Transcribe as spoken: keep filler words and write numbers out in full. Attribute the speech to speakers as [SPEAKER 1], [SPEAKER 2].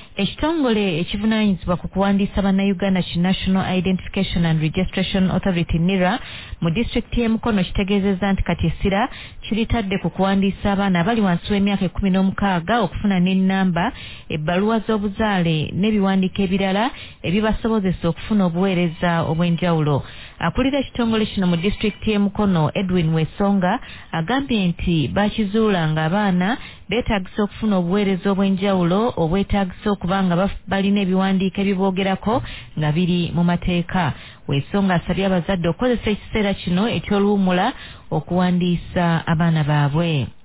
[SPEAKER 1] ekitongole ekivunaanyizibwa ku kuwandiisa bannayuganda ki National Identification and Registration Authority NIRA mu disitulikiti y'e Mukono kitegeezezza nti kati essira kiritadde ku kuwandiisa abaana abali wansi w'emyaka ekkumi n'omukaaga okufuna n'ennamba, ebbaluwa z'obuzaale n'ebiwandiiko ebirala ebibasobozesa okufuna obuweereza obw'enjawulo. Akulira ekitongole kino mu disitulikiti y'e Mukono Edwin Wesonga agambye nti bakizuula nga abaana beetaagisa okufuna obuweereza obw'enjawulo obwetaagisa okuba nga balina ebiwandiiko ebiboogerako nga biri mu mateeka. Wesonga asabye abazadde okukozesa ekiseera kino eky'oluwummula okuwandiisa abaana baabwe.